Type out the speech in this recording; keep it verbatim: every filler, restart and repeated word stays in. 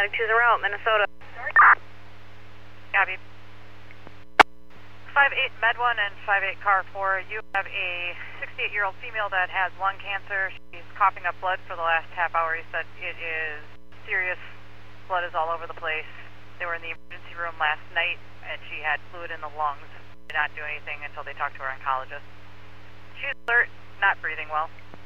Medic two zero out, Minnesota. Copy. five eight Med one and five eight Car four, you have a sixty-eight-year-old female that has lung cancer. She's coughing up blood for the last half hour. He said it is serious. Blood is all over the place. They were in the emergency room last night, and she had fluid in the lungs. Did not do anything until they talked to her oncologist. She's alert, not breathing well.